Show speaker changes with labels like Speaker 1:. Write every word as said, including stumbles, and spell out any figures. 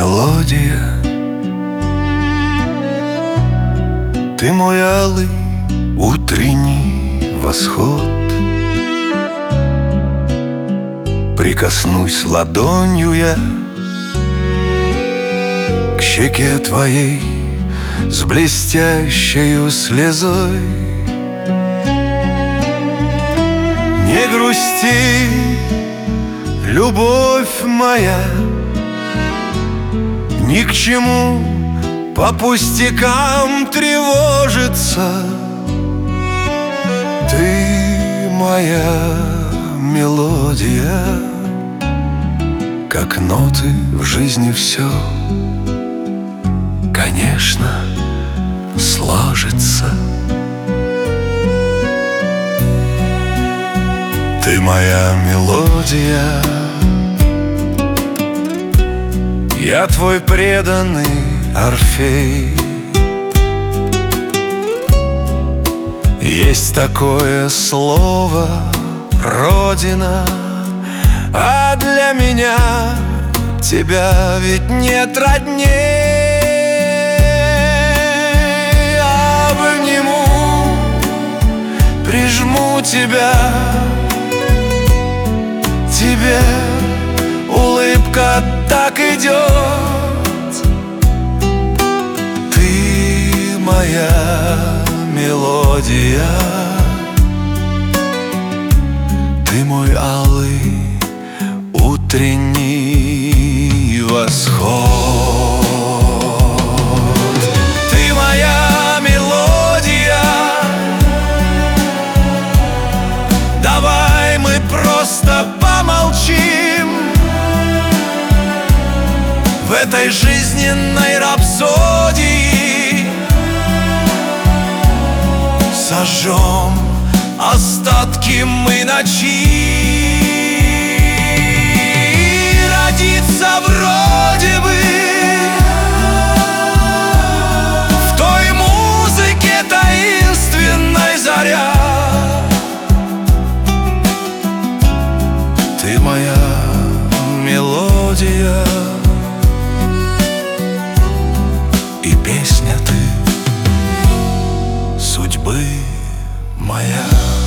Speaker 1: мелодия. Ты мой алый утренний восход. Прикоснусь ладонью я к щеке твоей с блестящей слезой. Не грусти, любовь моя, ни к чему по пустякам тревожиться. Ты моя мелодия, как ноты в жизни все, конечно, сложится. Ты моя мелодия, я твой преданный Орфей. Есть такое слово Родина, а для меня тебя ведь нет родней. Обниму, прижму тебя, тебе улыбка так идет. Ты моя мелодия, ты мой алый утренний восход. Ты моя мелодия, давай мы просто помолчим в этой жизненной рапсодии. Сожжем остатки мы ночи. Родиться вроде бы в той музыке таинственной заря. Ты моя мелодия и песня ты судьбы моя.